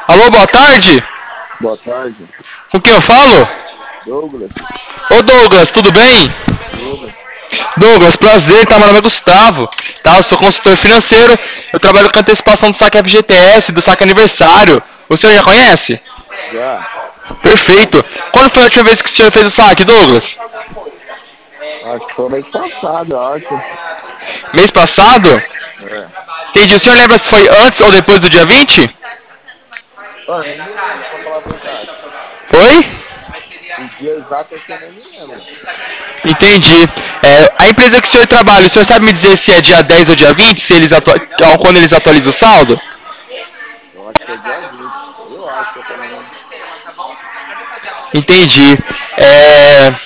Alô, boa tarde. Boa tarde, Com quem eu falo? Douglas. Ô Douglas, tudo bem? Tudo? Douglas, prazer, tá? Meu nome é Gustavo, tá? Eu sou consultor financeiro, eu trabalho com antecipação do saque FGTS, do saque aniversário. O senhor já conhece? Já? Perfeito. Quando foi a última vez que o senhor fez o saque, Douglas? Acho que foi mês passado, eu acho. Mês passado? É. Entendi. O senhor lembra se foi antes ou depois do dia 20? Ah, nem me lembro, pra falar a verdade. Foi? O dia exato é que eu nem me lembro. Entendi. A empresa que o senhor trabalha, o senhor sabe me dizer se é dia 10 ou dia 20? Se eles quando eles atualizam o saldo? Eu acho que é dia 20. Eu acho que eu também. Entendi.